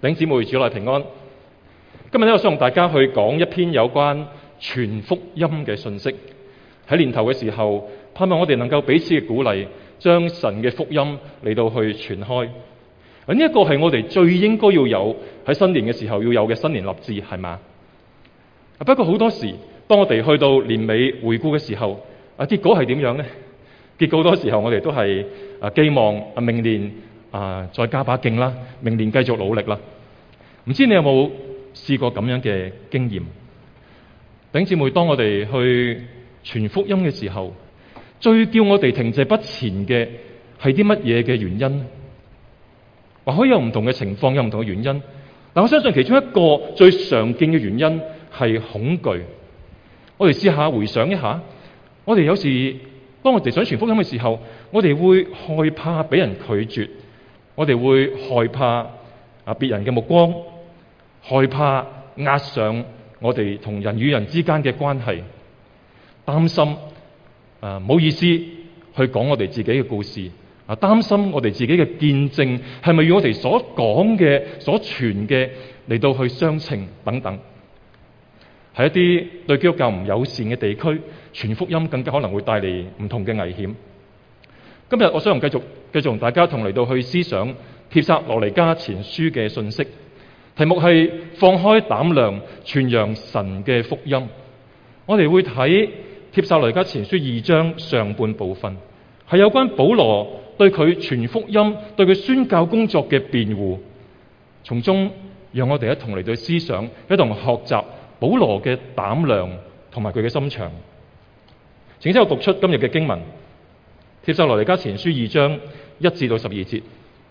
弟兄姊妹，主內平安。今日咧，我想同大家去講一篇有關傳福音嘅信息。喺年頭嘅時候，盼望我哋能夠彼此嘅鼓勵，將神嘅福音嚟到去傳開。呢一個係我哋最應該要有喺新年嘅時候要有嘅新年立志，係嘛？不過好多時，當我哋去到年尾回顧嘅時候，結果係點樣呢？結果好多時候我哋都係寄望明年再加把勁啦，明年繼續努力啦。唔知你有冇試過咁樣嘅經驗？弟兄姊妹，當我哋去傳福音嘅時候，最叫我哋停滯不前嘅係啲乜嘢嘅原因？或許有唔同嘅情況，有唔同嘅原因。但我相信其中一個最常見嘅原因係恐懼。我哋試下回想一下，我哋有時當我哋想傳福音嘅時候，我哋會害怕俾人拒絕，我哋會害怕別人嘅目光，害怕壓上我哋同人與人之間嘅關係，擔心唔好意思去講我哋自己嘅故事，擔心我哋自己嘅見證係咪與我哋所講嘅、所傳嘅嚟到去相稱等等。喺一啲對基督教唔友善嘅地區，傳福音更加可能會帶嚟唔同嘅危險。今日我想繼續同大家嚟到去思想帖撒羅尼迦前書嘅信息，題目係放開膽量傳揚神嘅福音。我哋會睇帖撒羅尼迦前書2章上半部分，係有關保羅對佢傳福音、對佢宣教工作嘅辯護，從中讓我哋一同嚟到思想，一同學習保羅嘅膽量同埋佢嘅心腸。請先我讀出今日嘅經文，帖撒羅尼迦前書2章1至12節。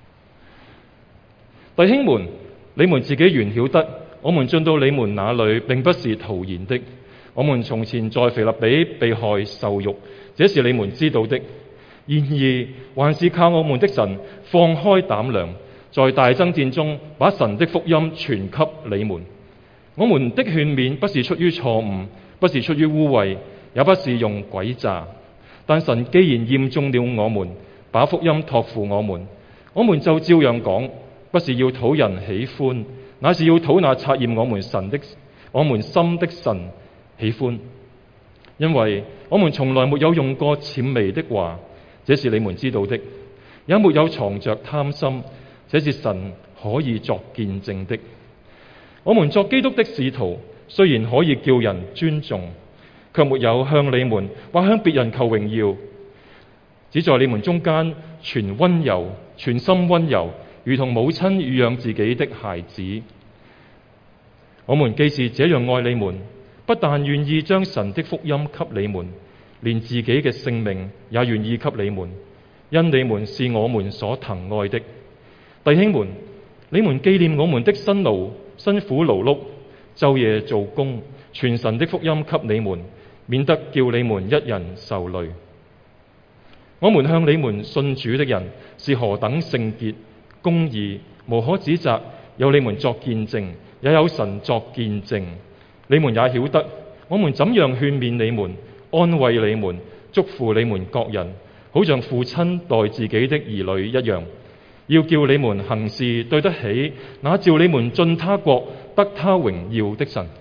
弟兄們，你們自己原曉得，我們進到你們那裏並不是徒然的。我們從前在腓立比被害受辱，這是你們知道的。然而還是靠我們的神放開膽量，在大爭戰中把神的福音傳給你們。我們的勸勉不是出於錯誤，不是出於污穢，也不是用詭詐。但神既然驗中了我們，把福音託付我們就照樣講，不是要討人喜歡，乃是要討那察驗我們心的神喜歡。因為我們從來沒有用過諂媚的話，這是你們知道的，也沒有藏着貪心，這是神可以作見證的。我們作基督的使徒，雖然可以叫人尊重，卻沒有向你們或向別人求榮耀，只在你們中間全溫柔，全心溫柔，如同母親乳養自己的孩子。我們既是這樣愛你們，不但願意將神的福音給你們，連自己嘅性命也願意給你們，因你們是我們所疼愛的。弟兄們，你們紀念我們的辛苦勞碌，晝夜做工，傳神的福音給你們，免得叫你們一人受累。我們向你們信主的人是何等聖潔、公義，無可指責，有你們作見證，也有神作見證。你們也曉得我們怎樣勸勉你們、安慰你們、囑咐你們各人，好像父親待自己的兒女一樣，要叫你們行事對得起那召你們進他國得他榮耀的神。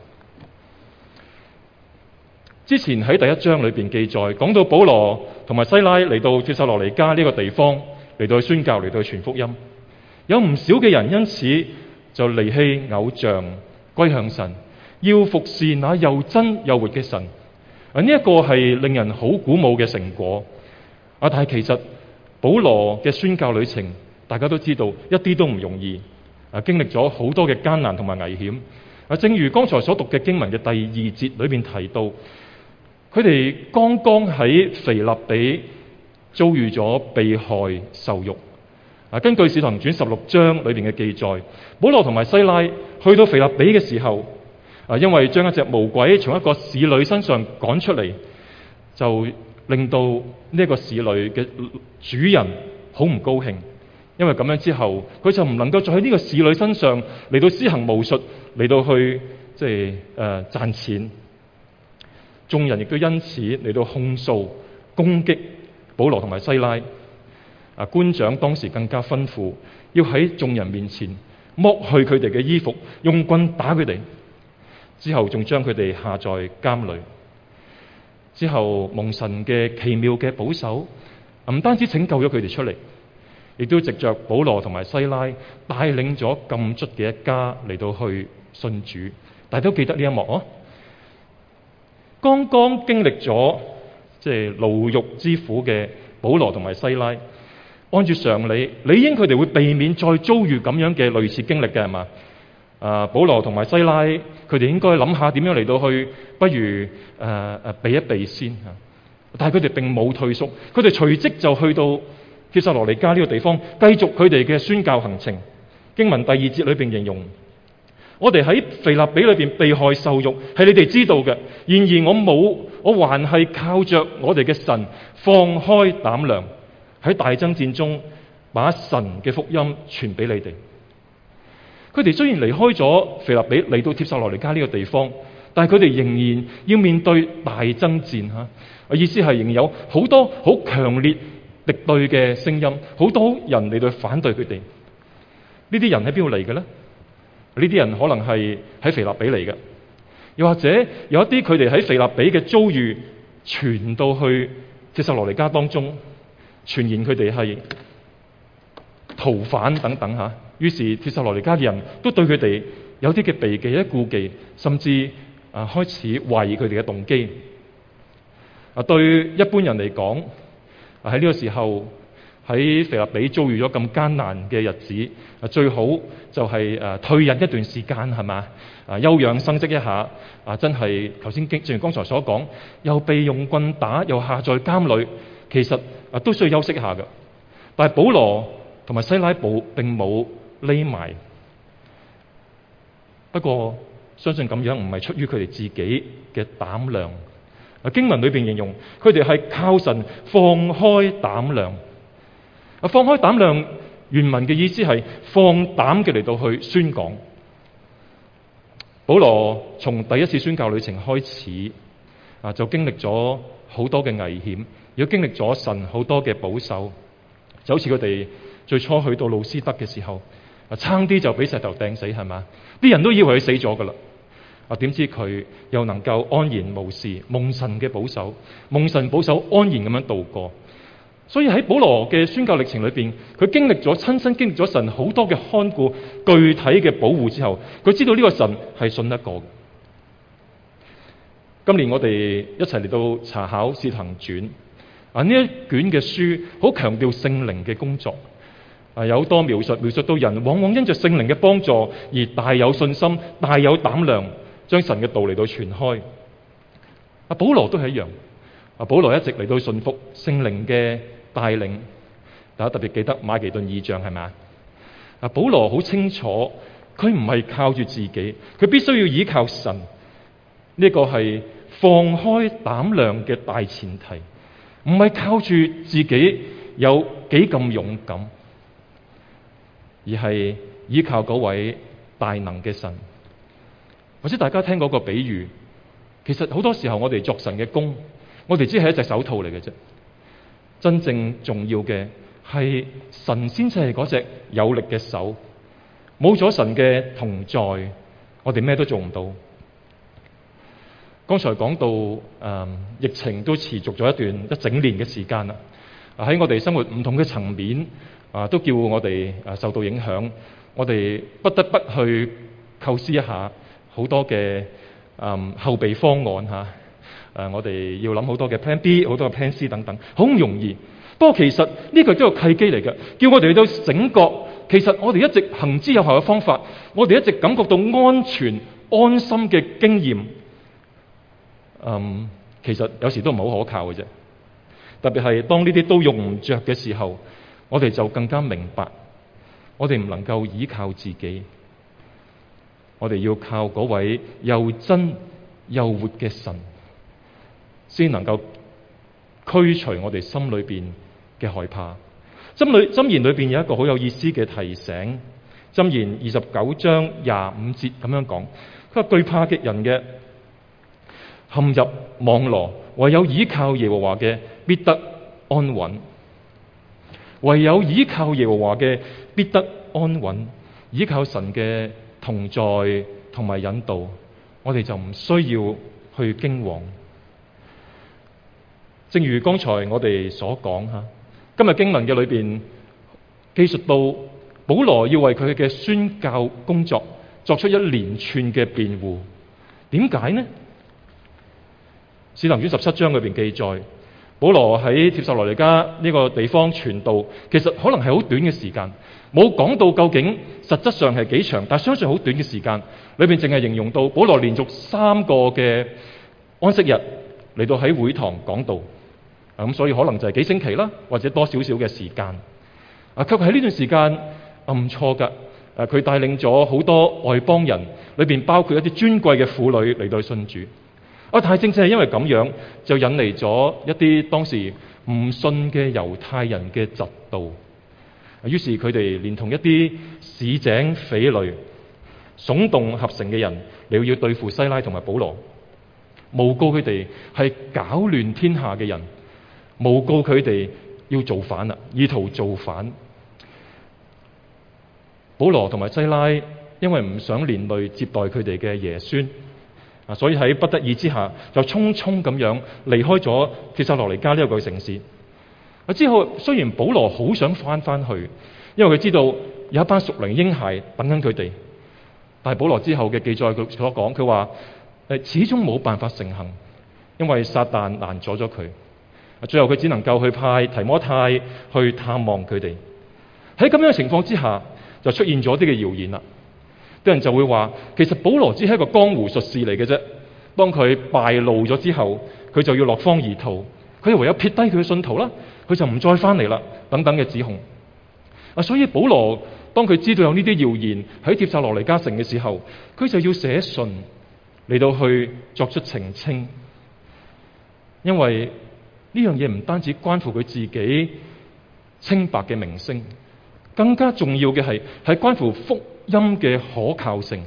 之前喺第1章裏邊記載，講到保羅同埋西拉嚟到帖撒羅尼迦呢個地方嚟到宣教，嚟到傳福音，有唔少嘅人因此就離棄偶像，歸向神，要服侍那又真又活嘅神。呢一個係令人好鼓舞嘅成果。但係其實保羅嘅宣教旅程，大家都知道一啲都唔容易，經歷咗好多嘅艱難同埋危險。正如剛才所讀嘅經文嘅第2節裏邊提到，佢哋剛剛喺腓立比遭遇咗被害受辱。根據《使徒行傳》16章裏邊嘅記載，保羅同埋西拉去到腓立比嘅時候，因為將一隻魔鬼從一個使女身上趕出嚟，就令到呢個使女嘅主人好唔高興。因為咁樣之後，佢就唔能夠再喺呢個使女身上嚟到施行巫術，嚟到去賺錢。眾人亦都因此嚟到控訴、攻擊保羅同埋西拉。官長當時更加吩咐，要喺眾人面前剝去佢哋嘅衣服，用棍打佢哋，之後仲將佢哋下在監裏。之後蒙神嘅奇妙嘅保守，唔單止拯救咗佢哋出嚟，亦都藉着保羅同埋西拉帶領咗禁卒嘅一家嚟到去信主。大家都記得呢一幕哦。剛剛經歷咗牢獄之苦嘅保羅同埋西拉，按住常理，理應佢哋會避免再遭遇咁樣嘅類似經歷嘅，係嘛？保羅同埋西拉，佢哋應該諗下點樣嚟到去，不如避一避先。但係佢哋並冇退縮，佢哋隨即就去到帖撒羅尼迦呢個地方，繼續佢哋嘅宣教行程。經文第2節裏邊形容，我哋喺腓立比裏邊被害受辱，係你哋知道嘅。然而我還係靠着我哋嘅神放開膽量，喺大爭戰中把神嘅福音傳俾你哋。佢哋雖然離開咗腓立比嚟到帖撒羅尼迦呢個地方，但係佢哋仍然要面對大爭戰嚇。意思係仍然有好多好強烈敵對嘅聲音，好多人嚟到反對佢哋。呢啲人喺邊度嚟嘅呢？呢啲人可能係喺腓立比嚟嘅，又或者有一啲佢哋喺腓立比嘅遭遇傳到去帖撒羅尼迦當中，傳言佢哋係逃犯等等嚇。於是帖撒羅尼迦嘅人都對佢哋有啲嘅避忌、一顧忌，甚至開始懷疑佢哋嘅動機。對一般人嚟講，喺呢個時候喺腓立比遭遇咗咁艱難嘅日子，最好就係退隱一段時間，係嘛？休養生息一下。真係頭先正如剛才所講，又被用棍打，又下在監裏，其實都需要休息一下嘅。但係保羅同埋西拉並冇匿埋。不過相信咁樣唔係出於佢哋自己嘅膽量。經文裏邊形容佢哋係靠神放開膽量。放開膽量原文嘅意思係放膽嘅嚟到去宣講。保羅從第一次宣教旅程開始就經歷咗好多嘅危險，亦都經歷咗神好多嘅保守。就好似佢哋最初去到路斯德嘅時候，差啲就俾石頭掟死，係嘛？啲人都以為佢死咗噶啦。點知佢又能夠安然無事，蒙神嘅保守，蒙神保守安然咁樣度過。所以喺保羅嘅宣教歷程裏邊，佢親身經歷咗神好多嘅看顧、具體嘅保護之後，佢知道呢個神係信得過嘅。今年我哋一齊嚟到查考《使徒行傳》呢一卷嘅書，好強調聖靈嘅工作。有好多描述到人往往因着聖靈嘅幫助而大有信心、大有膽量，將神嘅道嚟到傳開。保羅都係一樣。保羅一直嚟到順服聖靈嘅帶領。大家特別記得馬其頓異象係咪？保羅好清楚，佢唔係靠住自己，佢必須要依靠神。呢個係放開膽量嘅大前提，唔係靠住自己有幾咁勇敢，而係依靠嗰位大能嘅神。或者大家聽過個比喻，其實好多時候我哋作神嘅工，我哋只係一隻手套嚟嘅啫。真正重要嘅係神先至係嗰隻有力嘅手，冇咗神嘅同在，我哋咩都做唔到。剛才講到疫情都持續咗一整年嘅時間啦。喺我哋生活唔同嘅層面都叫我哋受到影響，我哋不得不去構思一下好多嘅後備方案嚇。我哋要諗好多嘅 Plan B， 好多嘅 Plan C 等等，好唔容易。不過其實呢個都係個契機嚟嘅，叫我哋到醒覺，其實我哋一直行之有效嘅方法，我哋一直感覺到安全安心嘅經驗，其實有時都唔係好可靠嘅啫。特別係當呢啲都用唔着嘅時候，我哋就更加明白，我哋唔能夠依靠自己，我哋要靠嗰位又真又活嘅神，先能夠驅除我哋心裏邊嘅害怕。箴言裏邊有一個好有意思嘅提醒，箴言29章25節咁樣講，佢話懼怕嘅人嘅陷入網羅，唯有倚靠耶和華嘅必得安穩。唯有倚靠耶和華嘅必得安穩。 依靠神嘅同在同埋引導，我哋就唔需要去驚惶。正如剛才我哋所講吓，今日經文嘅裏邊記述到保羅要為佢嘅宣教工作作出一連串嘅辯護。點解呢？使徒行傳17章裏邊記載，保羅喺帖撒羅尼迦呢個地方傳道，其實可能係好短嘅時間，冇講到究竟實質上係幾長，但相信好短嘅時間裏邊，淨係形容到保羅連續3個嘅安息日嚟到喺會堂講道。咁所以可能就係幾星期啦，或者多少少嘅時間。卻喺呢段時間唔錯㗎。佢帶領咗好多外邦人，裏邊包括一啲尊貴嘅婦女嚟到信主。但係正正係因為咁樣，就引嚟咗一啲當時唔信嘅猶太人嘅嫉妒。於是佢哋連同一啲市井匪類、聳動合城嘅人，嚟要對付西拉同埋保羅，誣告佢哋係攪亂天下嘅人，誣告佢哋要造反啦，意圖造反。保羅同埋西拉因為唔想連累接待佢哋嘅爺孫，所以喺不得已之下就匆匆咁樣離開咗帖撒羅尼迦呢一個城市。之後雖然保羅好想翻去，因為佢知道有一班屬靈嬰孩等緊佢哋，但係保羅之後嘅記載佢所講，佢話始終冇辦法成行，因為撒旦攔阻咗佢。最後佢只能夠去派提摩太去探望佢哋。喺咁樣嘅情況之下，就出現咗啲嘅謠言啦。啲人就會話，其實保羅只係一個江湖術士嚟嘅啫。當佢敗露咗之後，佢就要落荒而逃，佢唯有撇低佢嘅信徒啦，佢就唔再翻嚟啦，等等嘅指控。所以保羅當佢知道有呢啲謠言喺帖撒羅尼迦城嘅時候，佢就要寫信嚟到去作出澄清，因為呢樣嘢唔單止關乎佢自己清白嘅名聲，更加重要嘅係關乎福音嘅可靠性。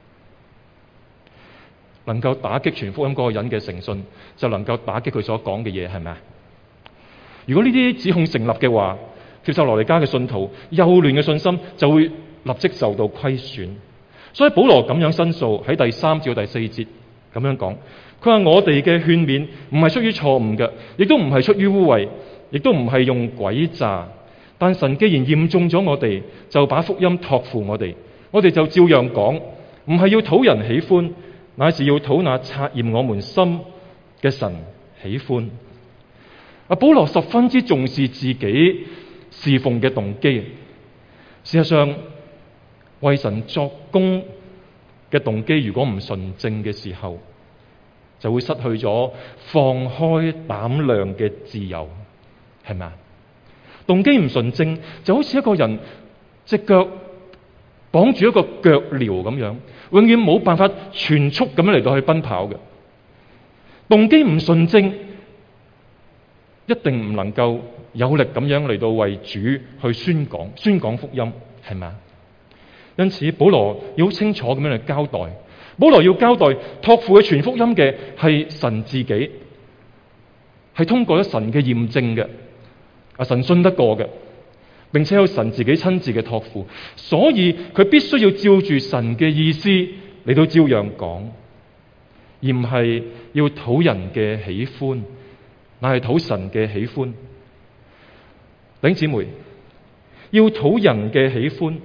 能夠打擊傳福音嗰個人嘅誠信，就能夠打擊佢所講嘅嘢，係咪啊？如果呢啲指控成立嘅話，帖撒羅尼迦嘅信徒幼嫩嘅信心就會立即受到虧損。所以保羅咁樣申訴喺第3至第4節咁樣講，佢話我哋嘅勸勉唔係出於錯誤嘅，亦都唔係出於污穢，亦都唔係用詭詐。但神既然驗中咗我哋，就把福音託付我哋就照樣講，唔係要討人喜歡，乃是要討那察驗我們心嘅神喜歡。保羅十分之重視自己侍奉嘅動機。事實上，為神作工嘅動機如果唔純正嘅時候，就會失去咗放開膽量嘅自由，係咪啊？動機唔純正，就好似一個人隻腳綁住一個腳鐐咁樣，永遠冇辦法全速咁樣嚟到去奔跑嘅。動機唔純正，一定唔能夠有力咁樣嚟到為主去宣講福音，係咪啊？因此保羅要好清楚咁樣嚟交代，保羅要交代託付去傳福音嘅係神自己，係通過咗神嘅驗證嘅，神信得過嘅，並且有神自己親自嘅託付，所以佢必須要照住神嘅意思嚟到照樣講，而唔係要討人嘅喜歡，乃係討神嘅喜歡。弟兄姊妹，要討人嘅喜歡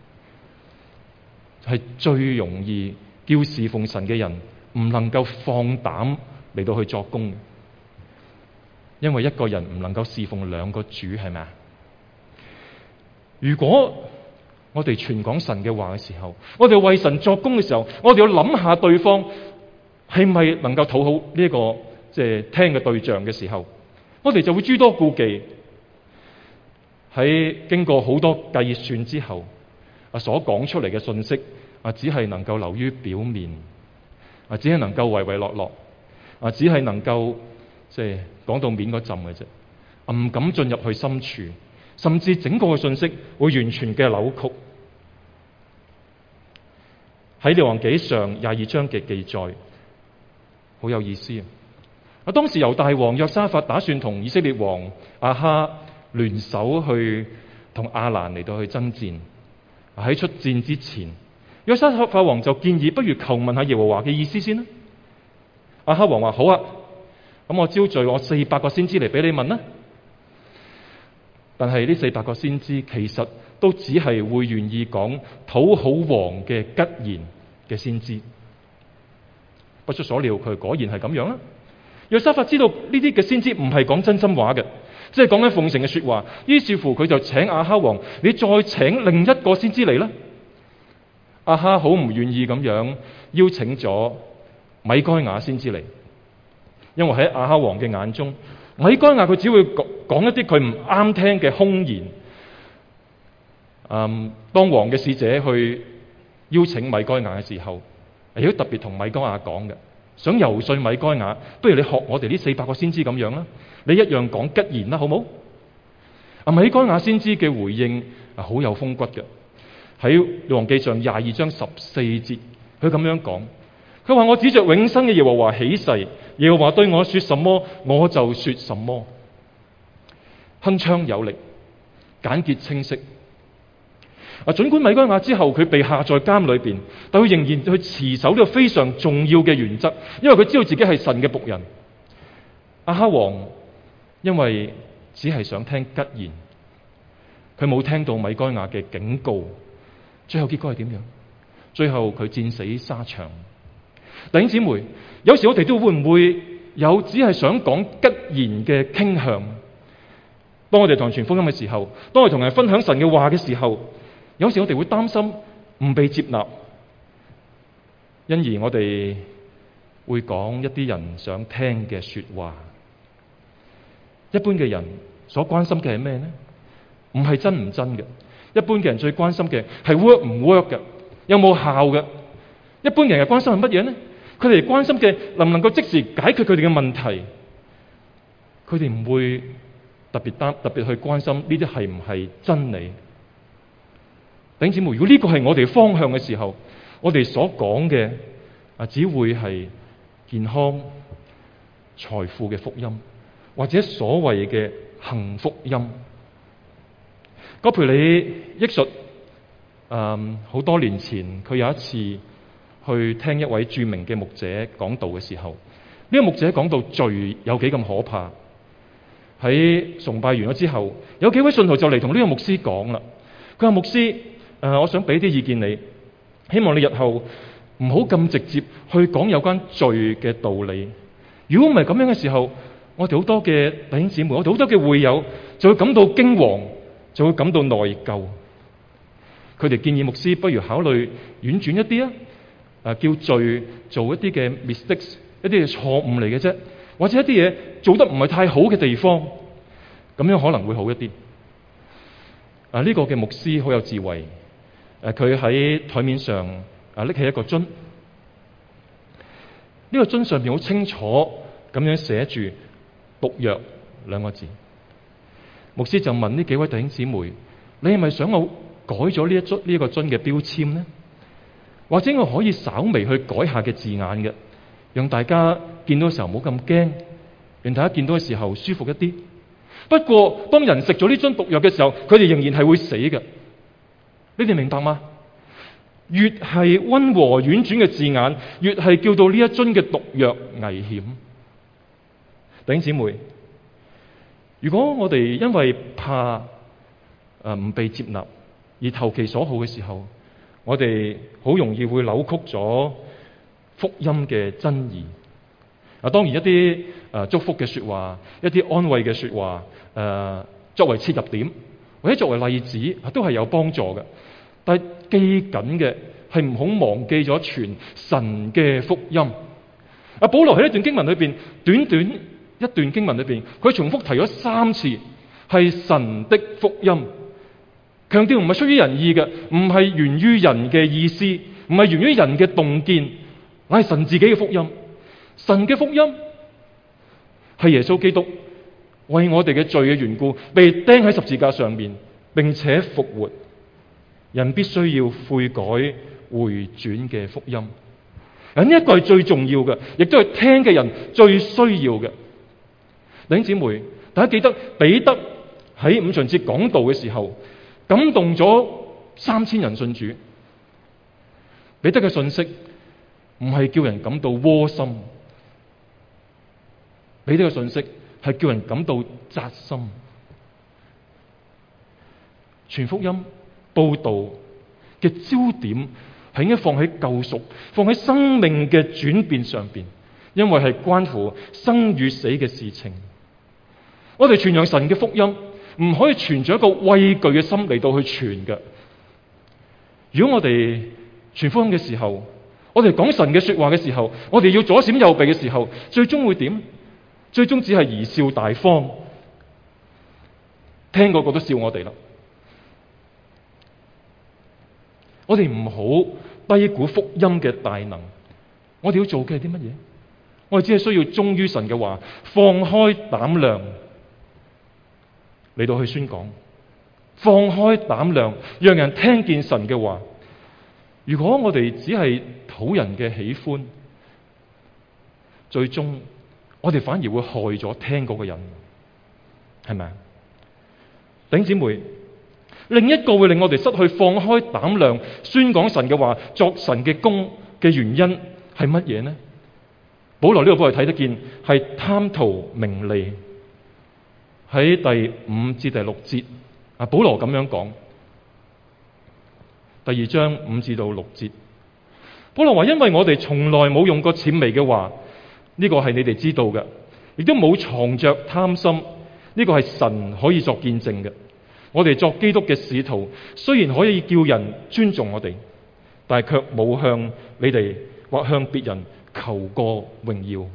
係最容易叫侍奉神嘅人唔能夠放膽嚟到去作工嘅，因為一個人唔能夠侍奉兩個主，係咪啊？如果我哋傳講神嘅話嘅時候，我哋為神作工嘅時候，我哋要諗下對方係咪能夠討好呢一個聽嘅對象嘅時候，我哋就會諸多顧忌。喺經過好多計算之後，所講出嚟嘅信息只係能夠流於表面，只係能夠唯唯諾諾，只係能夠講到面嗰陣嘅啫，唔敢進入去深處，甚至整個嘅信息會完全嘅扭曲。喺列王紀上22章嘅記載好有意思啊！當時猶大王約沙法打算同以色列王亞哈聯手去同亞蘭嚟到去爭戰， 喺出戰之前，約沙法王就建議，不如求問下耶和華嘅意思先啦。亞哈王話：好啊，咁我招聚我400個先知嚟俾你問啦。但係呢400個先知其實都只係會願意講討好王嘅吉言嘅先知。不出所料，佢果然係咁樣啦。約沙法知道呢啲嘅先知唔係講真心話嘅，即係講緊奉承嘅說話。於是乎佢就請亞哈王：你再請另一個先知嚟啦。亞哈好唔願意咁樣邀請咗米該亞先知嚟，因為喺亞哈王嘅眼中，米該亞佢只會講一啲佢唔啱聽嘅空言。當王嘅使者去邀請米該亞嘅時候，亦都特別同米該亞講嘅，想游說米該亞，不如你學我哋呢400個先知咁樣啦，你一樣講吉言啦，好冇？米該亞先知嘅回應好有風骨嘅，喺《列王記上》22章14節，佢咁樣講，佢話：我指着永生嘅耶和華起誓，耶和華對我說什麼，我就說什麼。鏗鏘有力，簡潔清晰。儘管米該亞之後佢被下在監裏邊，但佢仍然去持守呢個非常重要嘅原則，因為佢知道自己係神嘅僕人。亞哈王因為只係想聽吉言，佢冇聽到米該亞嘅警告，最後結果係點樣？最後佢戰死沙場。弟兄姊妹，有時我哋都會唔會有只係想講吉言嘅傾向？當我哋同人傳福音嘅時候，當我哋同人分享神嘅話嘅時候，有時我哋會擔心唔被接納，因而我哋會講一啲人想聽嘅說話。一般嘅人所關心嘅係咩呢？唔係真唔真嘅。一般嘅人最關心嘅係 work 唔 work 嘅，有冇效嘅。一般人嘅關心係乜嘢呢？佢哋關心嘅能唔能夠即時解決佢哋嘅問題。佢哋唔會特別去關心呢啲係唔係真理。弟兄姊妹，如果呢個係我哋方向嘅時候，我哋所講嘅只會係健康、財富嘅福音，或者所謂嘅幸福音。葛培理憶述，好多年前佢有一次去聽一位著名嘅牧者講道嘅時候，呢個牧者講到罪有幾咁可怕。喺崇拜完咗之後，有幾位信徒就嚟同呢個牧師講啦。佢話：牧師，我想俾啲意見你，希望你日後唔好咁直接去講有關罪嘅道理。如果唔係咁樣嘅時候，我哋好多嘅弟兄姊妹，我哋好多嘅會友就會感到驚惶，就會感到內疚。佢哋建議牧師不如考慮婉轉一啲叫罪做一啲嘅 mistakes， 一啲嘅錯誤嚟嘅啫，或者一啲嘢做得唔係太好嘅地方，咁樣可能會好一啲。呢個嘅牧師好有智慧。佢喺台面上拎起一個樽，呢個樽上邊好清楚咁樣寫住毒藥2個字。牧師就問呢幾位弟兄姊妹：你係咪想我改咗呢個樽嘅標籤呢？或者我可以稍微去改下嘅字眼嘅，讓大家見到嘅時候唔好咁驚，讓大家見到嘅時候舒服一啲。不過當人食咗呢樽毒藥嘅時候，佢哋仍然係會死嘅。你哋明白嗎？越係溫和婉轉嘅字眼，越係叫到呢一樽嘅毒藥危險。弟兄姊妹，如果我哋因為怕唔被接納而投其所好嘅時候，我哋好容易會扭曲咗福音嘅真義。當然一啲祝福嘅說話，一啲安慰嘅說話，作為切入點或者作為例子都係有幫助嘅。但係記緊嘅係唔好忘記咗傳神嘅福音。保羅喺呢段經文裏邊，短短一段經文裏邊，佢重複提咗3次係神的福音，強調唔係出於人意嘅，唔係源於人嘅意思，唔係源於人嘅洞見，乃係神自己嘅福音。神嘅福音係耶穌基督為我哋嘅罪嘅緣故被釘喺十字架上面，並且復活。人必須要悔改回轉嘅福音，呢一個係最重要嘅，亦都係聽嘅人最需要嘅。弟兄姊妹，大家記得彼得喺五旬節講道嘅時候，感動咗 3000人信主。彼得嘅信息唔係叫人感到窩心，彼得嘅信息係叫人感到扎心。傳福音報道嘅焦點係應該放喺救贖，放喺生命嘅轉變上邊，因為係關乎生與死嘅事情。我哋傳揚神嘅福音，唔可以存著一個畏懼嘅心嚟到去傳嘅。如果我哋傳福音嘅時候，我哋講神嘅說話嘅時候，我哋要左閃右避嘅時候，最終會點？最終只係貽笑大方，聽個個都笑我哋啦。我哋唔好低估福音嘅大能。我哋要做嘅係啲乜嘢？我哋只係需要忠於神嘅話，放開膽量嚟到去宣講，放開膽量，讓人聽見神嘅話。如果我哋只係討人嘅喜歡，最終我哋反而會害咗聽嗰個人，係咪啊？弟兄姊妹，另一個會令我哋失去放開膽量宣講神嘅話，作神嘅工嘅原因係乜嘢呢？保羅呢度幫我哋睇得見，係貪圖名利。喺第5至第6節，保羅咁樣講。第2章5至到6節，保羅話：因為我哋從來冇用過諂媚嘅話，呢個係你哋知道嘅，亦都冇藏着貪心，呢個係神可以作見證嘅。我哋作基督嘅使徒，雖然可以叫人尊重我哋，但係卻冇向你哋或向別人求過榮耀。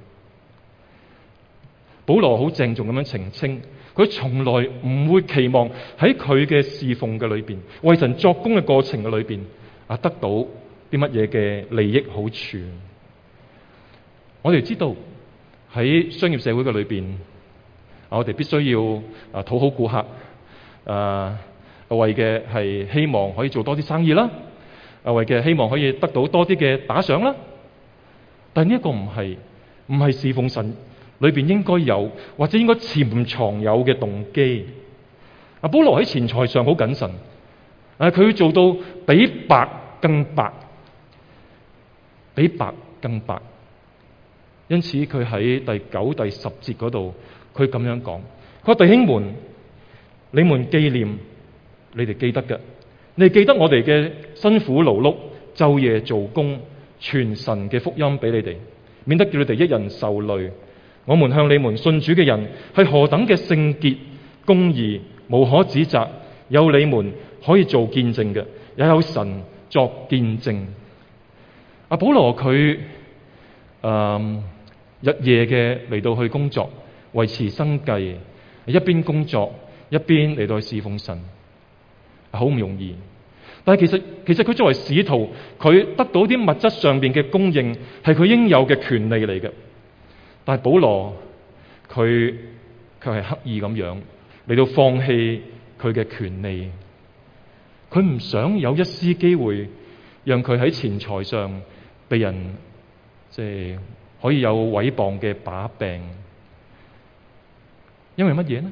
保羅好鄭重咁樣澄清，佢從來唔會期望喺佢嘅侍奉嘅裏邊，為神作工嘅過程嘅裏邊得到啲乜嘢嘅利益好處。我哋知道喺商業社會嘅裏邊，我哋必須要討好顧客，為嘅係希望可以做多啲生意啦，為嘅希望可以得到多啲嘅打賞啦。但呢一個唔係侍奉神裏邊應該有或者應該潛藏有嘅動機。保羅喺錢財上好謹慎，佢要做到比白更白，比白更白。因此佢喺第9、第10節嗰度，佢咁樣講：佢話弟兄們，你們紀念，你哋記得嘅，你哋記得我哋嘅辛苦勞碌，晝夜做工，傳神嘅福音俾你哋，免得叫你哋一人受累。我們向你們信主嘅人係何等嘅聖潔、公義，無可指責，有你們可以做見證嘅，也有神作見證。保羅佢日夜嘅嚟到去工作，維持生計，一邊工作一邊嚟到去侍奉神，好唔容易。但係其實佢作為使徒，佢得到啲物質上邊嘅供應係佢應有嘅權利嚟嘅。但係保羅佢卻係刻意咁樣嚟到放棄佢嘅權利，佢唔想有一絲機會讓佢喺錢財上被人可以有毀謗嘅把柄。因為乜嘢呢？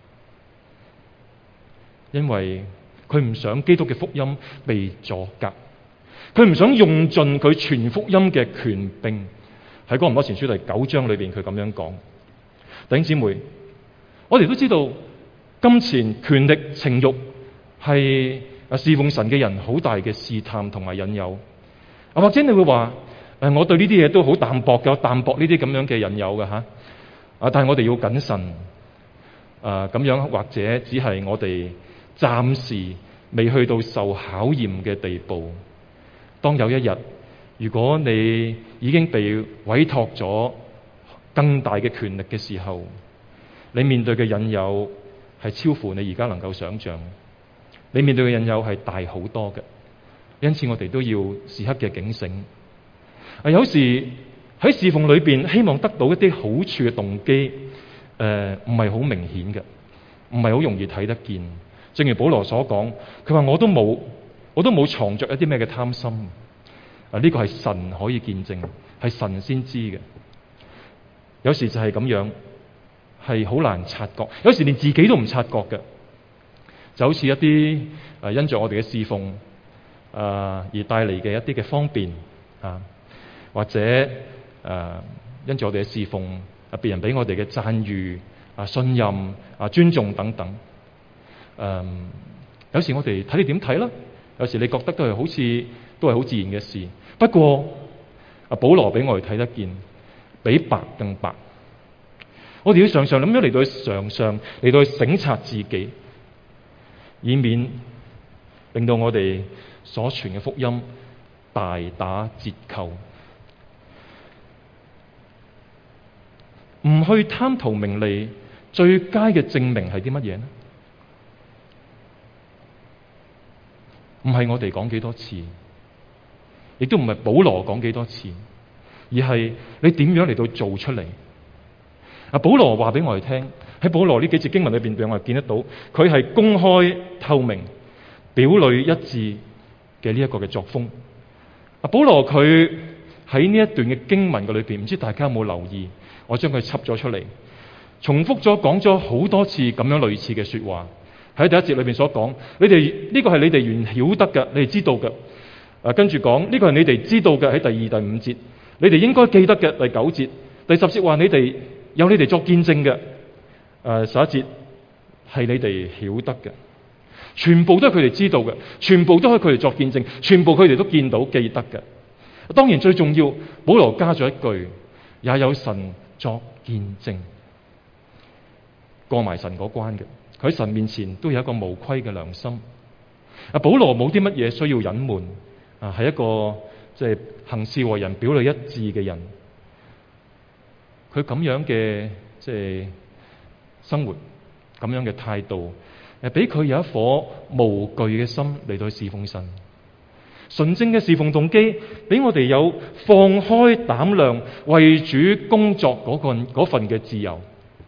因為佢唔想基督嘅福音被阻隔，佢唔想用盡佢傳福音嘅權柄。喺哥林多前書第9章裏邊，佢咁樣講。弟兄姊妹，我哋都知道金錢、權力、情慾係侍奉神嘅人好大嘅試探同埋引誘。或者你會話我對呢啲嘢都好淡薄嘅，有淡薄呢啲咁樣嘅引誘嘅吓。但係我哋要謹慎。咁樣或者只係我哋暫時未去到受考驗嘅地步。當有一日，如果你已經被委託咗更大嘅權力嘅時候，你面對嘅引誘係超乎你而家能夠想象，你面對嘅引誘係大好多嘅。因此我哋都要時刻嘅警醒。有時喺侍奉裏邊希望得到一啲好處嘅動機，唔係好明顯嘅，唔係好容易睇得見。正如保羅所講，佢話我都冇藏着一啲咩嘅貪心。呢個係神可以見證，係神先知嘅。有時就係咁樣，係好難察覺，有時連自己都唔察覺嘅。 就好似一啲因着我哋嘅侍奉而帶嚟嘅一啲嘅方便或者因着我哋嘅侍奉別人俾我哋嘅讚譽信任尊重等等。有時我哋睇你點睇啦，有時你覺得都係好似都係好自然嘅事。不過保羅俾我哋睇得見，比白更白。我哋要常常咁樣嚟到去省察自己，以免令到我哋所傳嘅福音大打折扣。唔去貪圖名利，最佳嘅證明係啲乜嘢呢？唔係我哋講幾多次，亦都唔係保羅講幾多次，而係你點樣嚟到做出嚟。保羅話俾我哋聽，喺保羅呢幾節經文裏邊，俾我哋見得到，佢係公開透明、表裏一致嘅呢一個嘅作風。保羅佢喺呢一段嘅經文嘅裏邊，唔知大家有冇留意？我將佢輯咗出嚟，重複咗講咗好多次咁樣類似嘅說話。喺第一節裏邊所講，你哋呢個係你哋原曉得嘅，你哋知道嘅。跟住講呢個係你哋知道嘅，喺第二、第五節，你哋應該記得嘅。第九節、第10節話你哋有你哋作見證嘅。11節係你哋曉得嘅，全部都係佢哋知道嘅，全部都係佢哋作見證，全部佢哋都見到記得嘅。當然最重要，保羅加咗一句，也有神作見證，過埋神嗰關嘅，佢喺神面前都有一個無虧嘅良心。保羅冇啲乜嘢需要隱瞞，係一個即係行事為人表裏一致嘅人。佢咁樣嘅即係生活，咁樣嘅態度，俾佢有一顆無懼嘅心嚟到侍奉神。純正嘅侍奉動機，俾我哋有放開膽量為主工作嗰份嘅自由，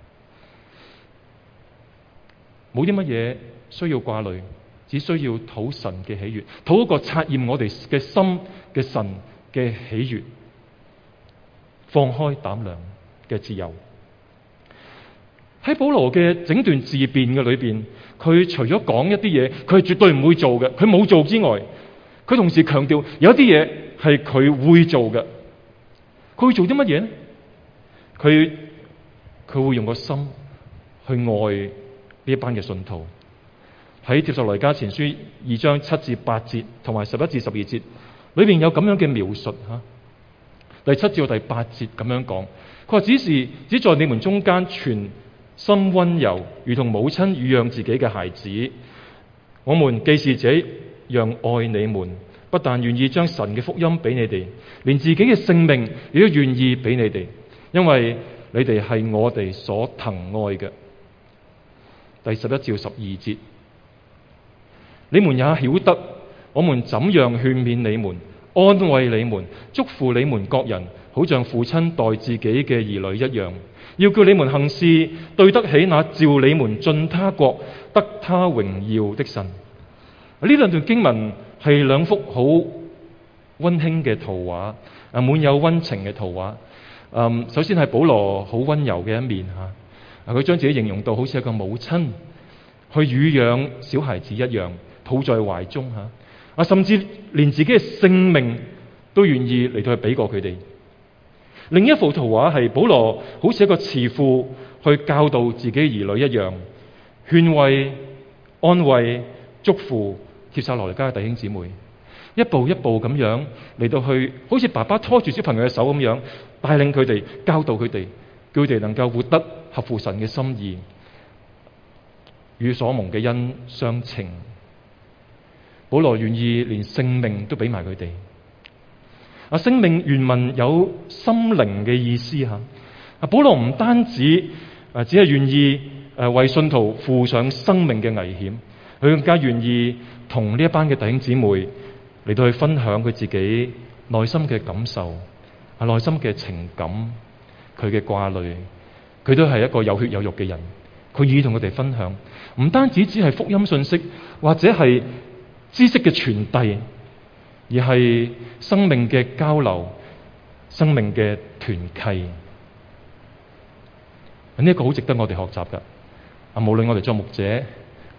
冇啲乜嘢需要掛慮，只需要討神嘅喜悅，討一個察驗我哋嘅心嘅神嘅喜悅，放開膽量嘅自由。喺保羅嘅整段自辯嘅裏邊，佢除咗講一啲嘢佢係絕對唔會做嘅，佢冇做之外，佢同時強調有一啲嘢係佢會做嘅。佢會做啲乜嘢呢？佢會用個心去愛呢一班嘅信徒。喺帖撒羅尼迦前書2章7至8節同埋11至12節裏邊有咁樣嘅描述吓。第7至到第8節咁樣講，佢話只在你們中間全心溫柔，如同母親乳養自己嘅孩子。我們既是這樣愛你們，不但願意將神嘅福音俾你哋，連自己嘅性命亦都願意俾你哋，因為你哋係我哋所疼愛嘅。第11至12節，你們也曉得我們怎樣勸勉你們，安慰你們，祝福你們各人，好像父親待自己嘅兒女一樣，要叫你們行事對得起那召你們進他國得他榮耀的神。呢兩段經文係兩幅好溫馨嘅圖畫，滿有溫情嘅圖畫。首先係保羅好溫柔嘅一面吓，佢將自己形容到好似一個母親去乳養小孩子一樣，抱在懷中吓，甚至連自己嘅性命都願意嚟到去俾過佢哋。另一幅圖畫係保羅好似一個慈父去教導自己兒女一樣，勸慰、安慰、祝福帖撒羅尼迦嘅弟兄姊妹，一步一步咁樣嚟到去，好似爸爸拖住小朋友嘅手咁樣，帶領佢哋，教導佢哋，叫佢哋能夠活得合乎神嘅心意，與所蒙嘅恩相稱。保羅願意連性命都俾埋佢哋。生命原文有心靈嘅意思吓。保羅唔單止只係願意為信徒付上生命嘅危險，佢更加願意同呢一班嘅弟兄姊妹嚟到去分享佢自己內心嘅感受、內心嘅情感、佢嘅掛慮。佢都係一個有血有肉嘅人，佢願意同佢哋分享，唔單止只係福音信息或者係知識嘅傳遞，而係生命嘅交流、生命嘅團契。呢一個好值得我哋學習噶。無論我哋做牧者，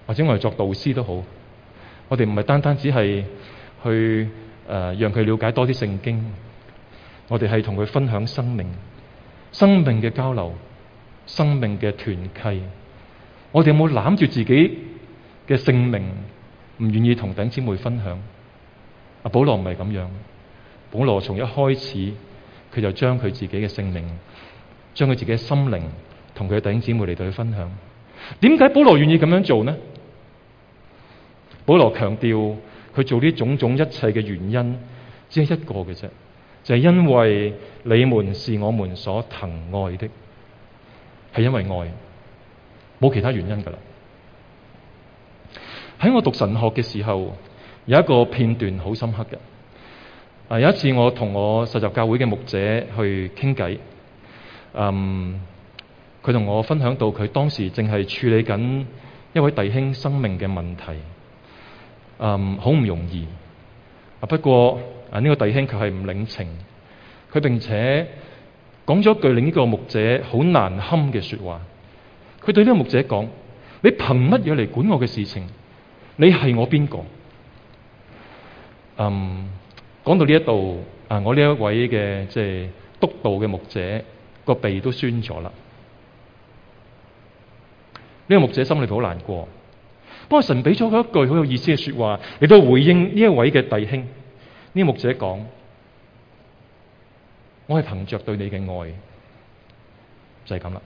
或者我哋作導師都好，我哋唔係單單只係去讓佢了解多啲聖經，我哋係同佢分享生命嘅交流，生命嘅團契。我哋有冇攬住自己嘅性命，唔願意同弟兄姊妹分享？保羅唔係咁樣，保羅從一開始佢就將佢自己嘅性命，將佢自己嘅心靈同佢嘅弟兄姊妹嚟到去分享。點解保羅願意咁樣做呢？保羅強調佢做呢種種一切嘅原因只係一個嘅啫，就係因為你們是我們所疼愛的，係因為愛，冇其他原因噶啦。喺我讀神學嘅時候，有一個片段好深刻嘅。有一次我同我實習教會嘅牧者去傾偈，佢同我分享到佢當時正係處理緊一位弟兄生命嘅問題，好唔容易。不過呢個弟兄佢係唔領情，佢並且講咗一句令呢個牧者好難堪嘅說話。佢對呢個牧者講：你憑乜嘢嚟管我嘅事情？你係我邊個？講到呢一度，我呢一位嘅即係督導嘅牧者個鼻都酸咗啦。呢個牧者心裏好難過。不過神俾咗佢一句好有意思嘅說話嚟到回應呢一位嘅弟兄。呢個牧者講：我係憑着對你嘅愛，就係咁啦。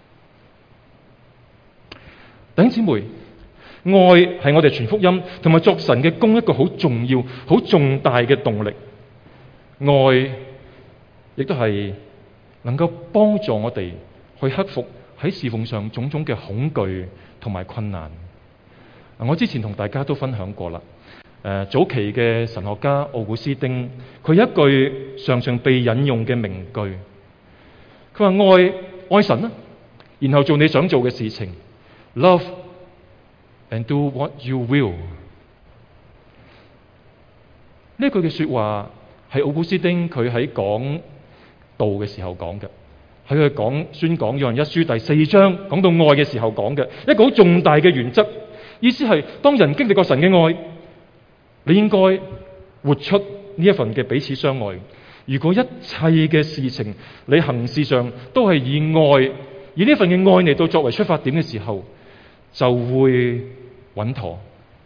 弟兄姊妹，愛係我哋傳福音同埋作神嘅工一個好重要、好重大嘅動力。愛亦都係能夠幫助我哋去克服喺侍奉上種種嘅恐懼同埋困難。我之前同大家都分享過啦。早期嘅神學家奧古斯丁，佢有一句常常被引用嘅名句，佢話愛神啦，然後做你想做嘅事情。Love and do what you will。呢句嘅說話係奧古斯丁佢喺講道嘅時候講嘅，喺佢宣講約翰一書第4章講到愛嘅時候講嘅一個好重大嘅原則。意思係當人經歷過神嘅愛，你應該活出呢一份嘅彼此相愛。如果一切嘅事情你行事上都係以愛，以呢份嘅愛嚟到作為出發點嘅時候，就會穩妥。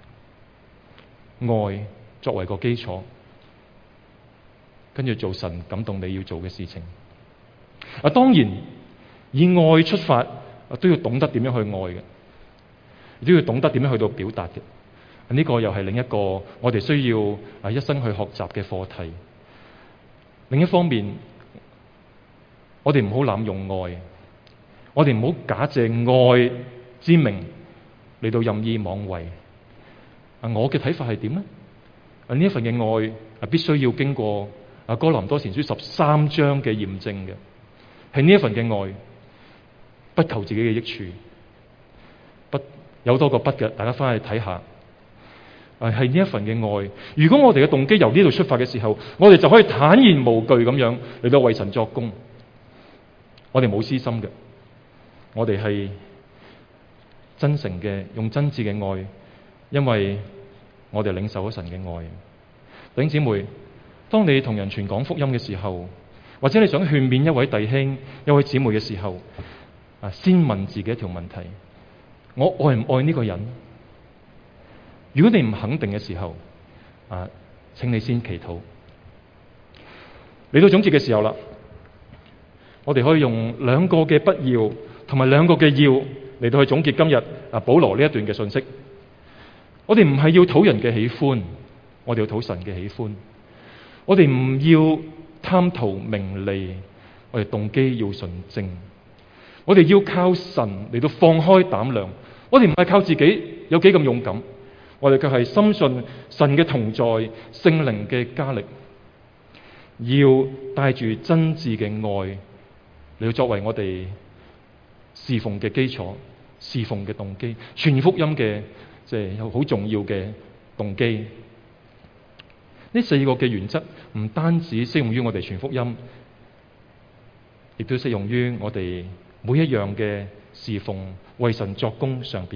愛作為個基礎，跟住做神感動你要做嘅事情。當然以愛出發，都要懂得點樣去愛嘅，亦都要懂得點樣去到表達嘅。呢個又係另一個我哋需要一生去學習嘅課題。另一方面，我哋唔好濫用愛，我哋唔好假借愛之名嚟到任意妄為。我嘅睇法係點呢？呢一份嘅愛必須要經過哥林多前書13章嘅驗證嘅，係呢一份嘅愛不求自己嘅益處，不有多個不嘅，大家翻去睇下。係呢一份嘅愛，如果我哋嘅動機由呢度出發嘅時候，我哋就可以坦然無懼咁樣嚟到為神作工。我哋冇私心嘅，我哋係真誠嘅，用真摯嘅愛，因為我哋領受咗神嘅愛。弟兄姊妹，當你同人傳講福音嘅時候，或者你想勸勉一位弟兄、一位姊妹嘅時候，先問自己一條問題：我愛唔愛呢個人？如果你唔肯定嘅時候，請你先祈禱。嚟到總結嘅時候啦，我哋可以用兩個嘅不要同埋兩個嘅要嚟到去總結今日保羅呢一段嘅信息。我哋唔係要討人嘅喜歡，我哋要討神嘅喜歡。我哋唔要貪圖名利，我哋動機要純正。我哋要靠神嚟到放開膽量。我哋唔係靠自己有幾咁勇敢，我哋卻係深信神嘅同在、聖靈嘅加力，要帶住真摯嘅愛嚟到作為我哋侍奉嘅基礎、侍奉嘅動機、傳福音嘅即係有好重要嘅動機。呢4個嘅原則唔單止適用於我哋傳福音，亦都適用於我哋每一樣嘅侍奉為神作工上邊。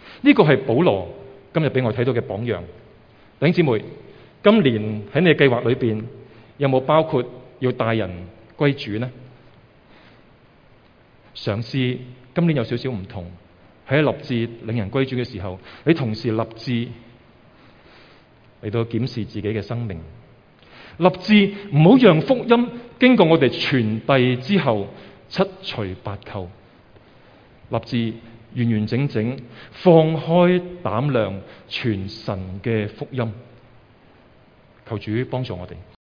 呢個係保羅今日俾我睇到嘅榜樣。弟兄姊妹，今年喺你嘅計劃裏邊有冇包括要帶人歸主呢？嘗試今年有少少唔同，喺立志領人歸主嘅時候，你同時立志嚟到檢視自己嘅生命，立志唔好讓福音經過我哋傳遞之後七除八扣，立志完完整整放開膽量傳神嘅福音。求主幫助我哋。